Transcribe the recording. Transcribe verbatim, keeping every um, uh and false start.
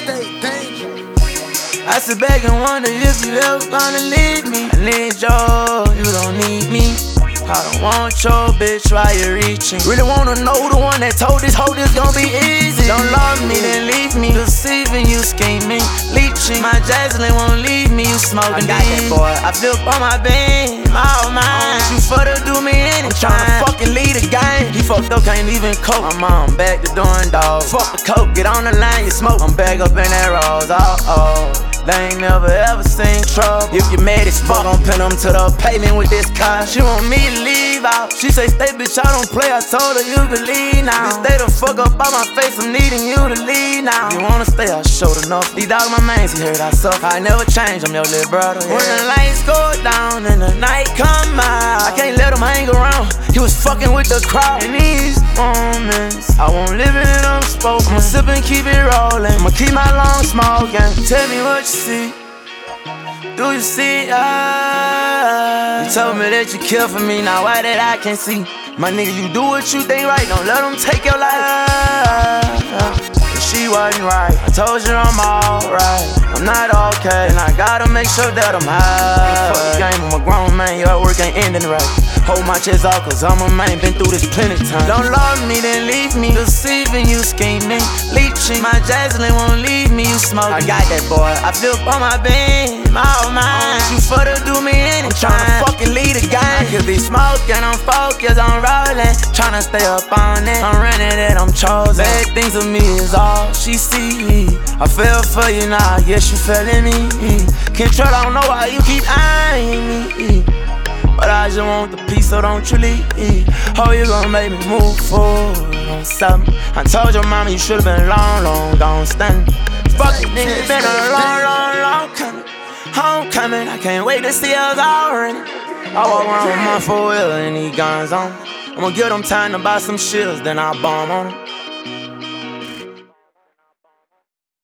stay dangerous. I sit back and wonder if you ever gonna leave me. I need you, you don't need me. I don't want your bitch while you're reaching. Really wanna know the one that told this hoe this gon' be easy. Don't love me, then leave me. Deceiving you, scheming, leeching. My Jaslyn won't leave me, you smoking. I got that boy. I flip on my beam, all mine. You for to do me anytime. I'm tryna fucking lead the game. He fucked up, can't even cope. My mom back to doing dog. Fuck the coke, get on the line, you smoke. I'm back up in that rose, oh oh. They ain't never ever seen trouble. If you mad as fuck, gon' pin them to the pavement with this car. She want me to leave out. She say, stay bitch, I don't play. I told her you can leave now. Bitch, stay the fuck up by my face, I'm needing you to leave now. You wanna stay, I showed enough. These dogs my mains, he heard I suck. I never change, I'm your little brother, yeah. When the lights go down and the night come out, I can't let him hang around. He was fucking with the crowd. In these moments, I won't live in it unspoken. I'ma sip and keep it rolling. I'ma keep my long smoking. Tell me what you see. Do you see us? You told me that you care for me, now why that I can't see? My nigga, you do what you think right, don't let them take your life. She wasn't right, I told you I'm alright. I'm not okay, and I gotta make sure that I'm high. Fuck the game, I'm a grown man, your work ain't ending right. Hold my chest out, cause I'm a man, been through this plenty times. Don't love me, then leave me. Deceiving you, scheming, leeching. My Jaslyn won't leave me, you smoking. I got that boy, I flip on my beam, all mine. You for to do me anytime. I'm tryna fucking lead the game. I could be smoking, I'm focused, I'm rolling. Tryna stay up on it, I'm running it, I'm chosen. Bad things of me is all she see. I fell for you now, I guess you fell in me. Can't try, I don't know why you keep eyeing me. But I just want the peace, so don't you leave. Oh, you gon' make me move forward, don't stop me. I told your mama you should've been long, long, don't stand. Fuck it, nigga, been a long, long, long coming. Homecoming, I can't wait to see us already. I walk around with my four wheel and these guns on. I'ma give them time to buy some shills, then I'll bomb on them.